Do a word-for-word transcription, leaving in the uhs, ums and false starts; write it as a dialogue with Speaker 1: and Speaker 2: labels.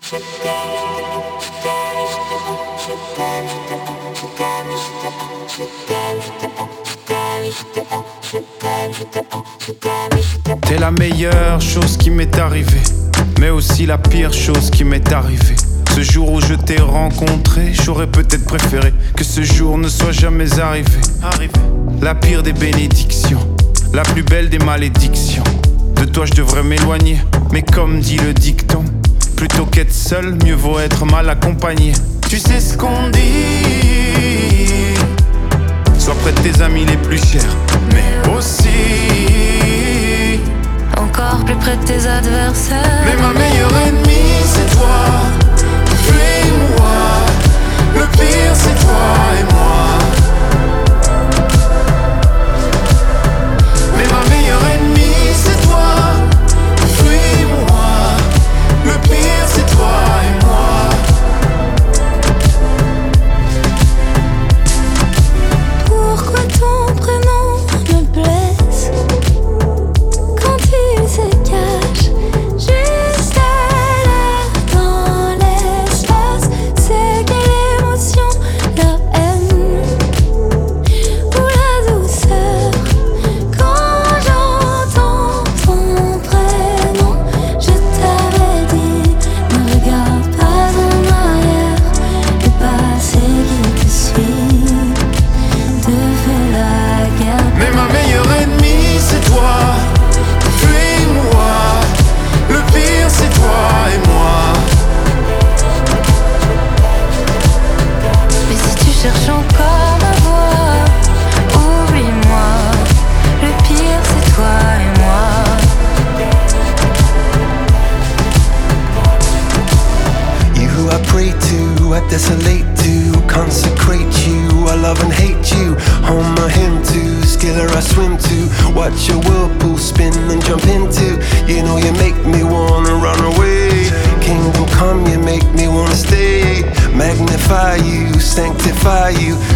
Speaker 1: T'es la meilleure chose qui m'est arrivée, mais aussi la pire chose qui m'est arrivée. Ce jour où je t'ai rencontré, j'aurais peut-être préféré que ce jour ne soit jamais arrivé. La pire des bénédictions, la plus belle des malédictions. De toi je devrais m'éloigner, mais comme dit le dicton, plutôt qu'être seul, mieux vaut être mal accompagné. Tu sais ce qu'on dit, sois près de tes amis les plus chers, mais aussi
Speaker 2: encore plus près de tes adversaires.
Speaker 1: Mais ma meilleure ennemie c'est toi, fuis-moi. Le pire c'est toi et moi. Mais ma meilleure ennemie c'est toi, fuis-moi. Le pire c'est toi et moi.
Speaker 2: Pourquoi ton prénom me blesse quand il se cache juste à l'air dans l'espace? C'est quelle émotion, la haine ou la douceur? Quand j'entends ton prénom, je t'avais dit, ne regarde pas en arrière. Le passé qui te suit te fait la guerre.
Speaker 1: Mais ma meilleure ennemie c'est toi, fuis-moi. Le pire c'est toi et moi.
Speaker 2: Mais si tu cherches encore ma voix, oublie-moi. Le pire c'est toi et moi.
Speaker 3: You who I pray to, I desolate to, consecrate you, I love and hate you. Home my hymn to, skiller I swim to, watch your whirlpool spin and jump into. You know you make me wanna run away. Kingdom come, you make me wanna stay. Magnify you, sanctify you,